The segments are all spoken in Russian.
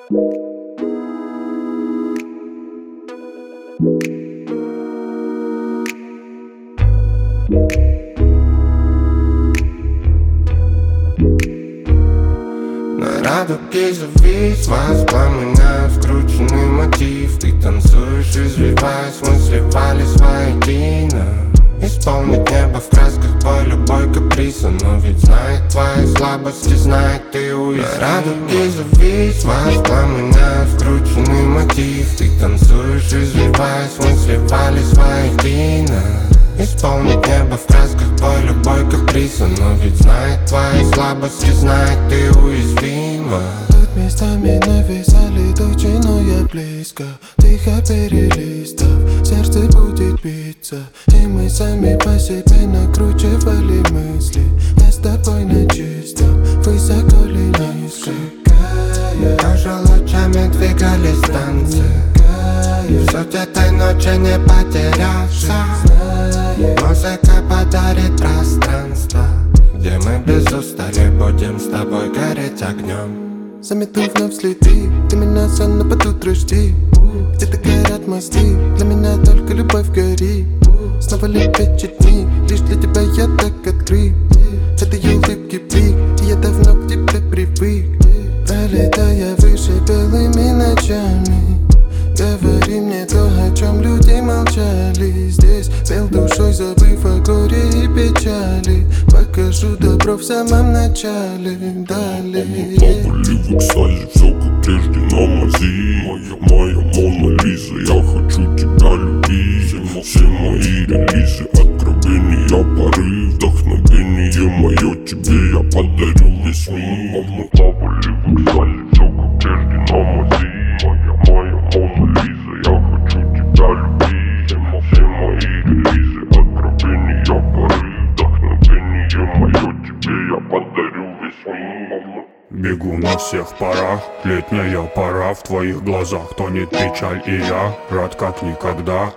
На радуге завис, воспламеняя скрученный мотив. Ты танцуешь, извиваясь, мы сливались воедино. Исполнить небо в красках твой любой каприз. Но ведь знает твои слабости, знает ты уязвим. На радуге завис, воспламеняя скрученный мотив. Ты танцуешь, извиваясь, мы сливались воедино. Исполнить небо в красках твой любой каприз. Но ведь знает твои слабости, знает ты уязвима. Тут местами нависали тучи, но я близко. Тихо перелистав, сердце будет биться. И мы сами по себе накручивали мысли. Я с тобой на чистом, высоко ли низко. Тоже лучами двигались танцы. В суть этой ночи не потеряться. Музыка подарит пространство, где мы без устали будем с тобой гореть огнем. Замету вновь следы, ты меня сон, но под утро жди. Где-то горят мосты, для меня только любовь горит. Снова лепечет дни, лишь для тебя я так открыт. Этой улыбки блик, и я давно к тебе привык. Пролетая выше белыми ночами, говори мне то, о чем люди молчали. Здесь пел душой, забыв о горе и печали. Покажу добро в самом начале. Далее плавали в экстазе, все как прежде на мази. Моя Мона Лиза, я хочу тебя любить. Все мои релизы, откровения, порыв, вдохновение мое тебе я подарю весь мир. Мы плавали в экстазе, все как прежде на мази. Моя Мона Лиза, я хочу тебя любить. Все мои релизы, откровения, порыв, вдохновение мое тебе я подарю весь мир. Бегу на всех парах, летняя пора. В твоих глазах тонет печаль, и я рад как никогда.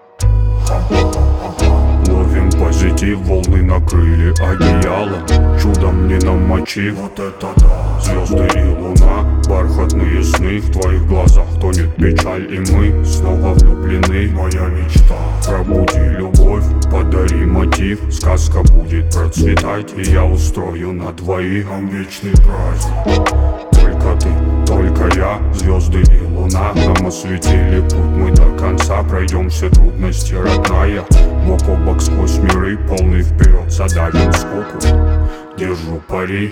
Ловим позитив, волны накрыли одеялом. Чудом не намочив, вот это да. Звезды и луна, бархатные сны. В твоих глазах тонет печаль, и мы снова влюблены. Моя мечта, пробуди любовь, подари мотив. Сказка будет процветать, и я устрою на двоих нам вечный праздник. Только ты, только я, звезды и луна нам осветили путь, мы до конца пройдем все трудности, родная. Бок о бок сквозь миры, полный вперед, задавим скуку. Держу пари.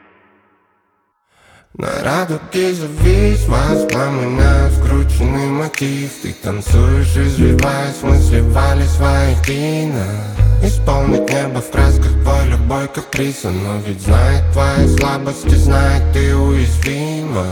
На радуге завис, воспламеняя скрученный мотив. Ты танцуешь, извиваясь, мы сливались воедино. Исполнить небо в красках твой любой каприз. Но ведь знает твои слабости, знает ты уязвима.